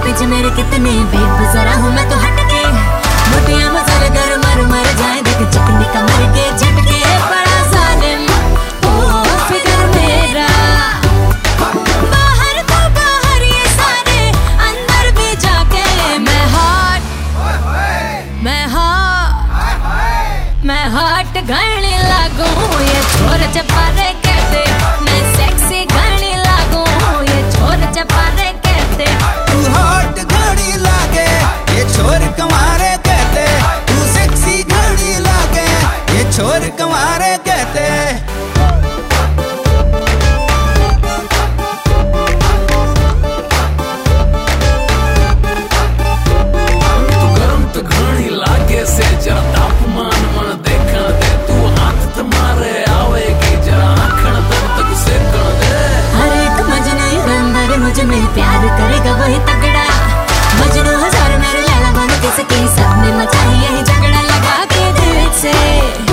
पीछे मेरे कितने बेगुजरा हूँ मैं तो हटके, मोटियां मसाले कर मर मर जाए देख चिकनी कमर के झटके, बड़ा जालिम ओ फिकर मेरा, बाहर तो बाहर ये सारे अंदर भी जाके मैं हॉट घणी लागू, ये छोर चपारे कहते मैं सेक्सी घणी लागू, ये छोर चपारे कहते तू हॉट घड़ी लागे, ये छोर कमारे कहते तू सेक्सी घड़ी लागे, ये छोर कमारे कहते। तू गरम तो घणी लागे से जरा तापमान मन देखण दे, तू हाथ तुम्हारे आवेगी जरा आखण तक सेकण दे। हर एक मजनू अंदर मुझ में प्यार करेगा वही तगड़ा, मजनू हजार मेरे लैला बन किसकी, सबने मचाई यही झगड़ा लगा के दिल से।